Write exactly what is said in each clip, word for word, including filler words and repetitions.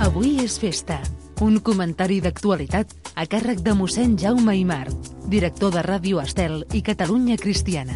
Avui és festa. Un comentari d'actualitat a càrrec de mossèn Jaume Aymar, director de Ràdio Estel i Catalunya Cristiana.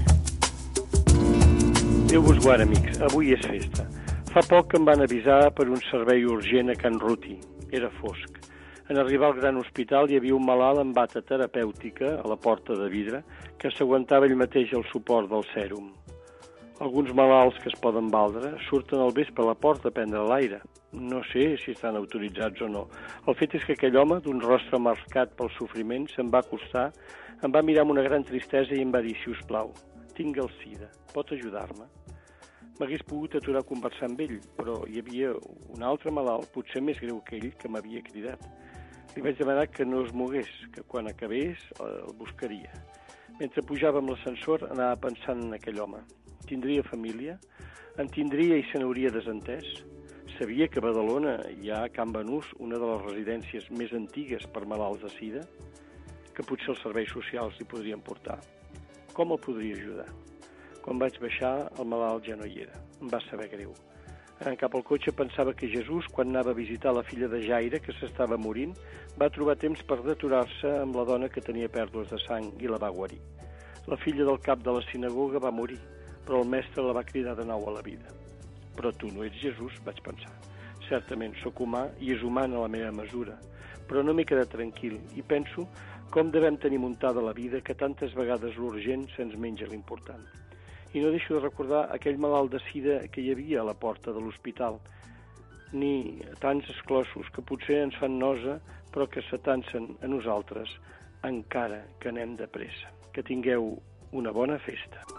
Déu vos guard, amics. Avui és festa. Fa poc em van avisar per un servei urgent a Can Ruti. Era fosc. En arribar al gran hospital hi havia un malalt amb bata terapèutica a la porta de vidre que s'aguantava ell mateix el suport del sèrum. Alguns malalts que es poden valdre surten al vespre a la porta a prendre l'aire. No sé si estan autoritzats o no. El fet és que aquell home, d'un rostre marcat pel sofriment, se'm va acostar, em va mirar amb una gran tristesa i em va dir, si us plau, tinc el sida, pot ajudar-me? M'hagués pogut aturar a conversar amb ell, però hi havia un altre malalt, potser més greu que ell, que m'havia cridat. Li vaig demanar que no es mogués, que quan acabés el buscaria. Mentre pujava amb l'ascensor anava pensant en aquell home. Tindria família? En tindria i se n'hauria desentès? Sabia que a Badalona hi ha a Can Banús una de les residències més antigues per malalts de sida? Que potser els serveis socials li podrien portar. Com el podria ajudar? Quan vaig baixar, el malalt ja no hi era. Em va saber greu. Anant cap al cotxe pensava que Jesús, quan anava a visitar la filla de Jaire, que s'estava morint, va trobar temps per deturar-se amb la dona que tenia pèrdues de sang i la va guarir. La filla del cap de la sinagoga va morir, però el mestre la va cridar de nou a la vida. Però tu no ets Jesús, vaig pensar. Certament, sóc humà i és humana a la meva mesura, però no m'he quedat tranquil i penso com devem tenir muntada la vida que tantes vegades l'urgent se'ns menja l'important. I no deixo de recordar aquell malalt de sida que hi havia a la porta de l'hospital, ni tants exclosos que potser ens fan nosa, però que s'atansen a nosaltres encara que anem de pressa. Que tingueu una bona festa.